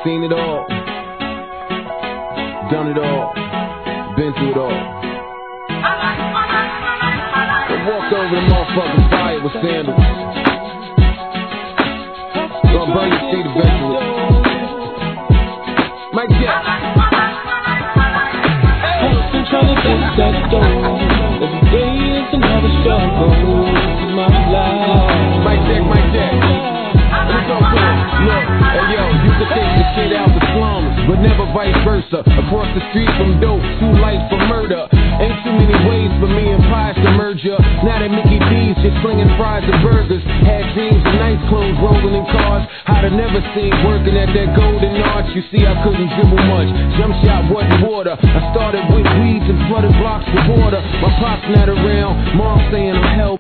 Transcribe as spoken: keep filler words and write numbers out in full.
Seen it all, done it all, been through it all. I walked over the motherfucking fire with sandals. Gonna burn your feet eventually. Mike Jack. Been trying to get that dough. Every day is another struggle in my life. Mike Jack, Mike Jack. Let's go, go. Look, hey yo, you can take the kid out the slums, but never vice versa. Across the street from dope, two life for murder. Ain't too many ways for me and pies to merge up. Now that Mickey D's just slinging fries and burgers. Had dreams of nice clothes rolling in cars. I'd have never seen working at that Golden Arch. You see, I couldn't dribble much. Jump shot wasn't water. I started with weeds and flooded blocks with water. My pop's not around. Mom saying I'm hell.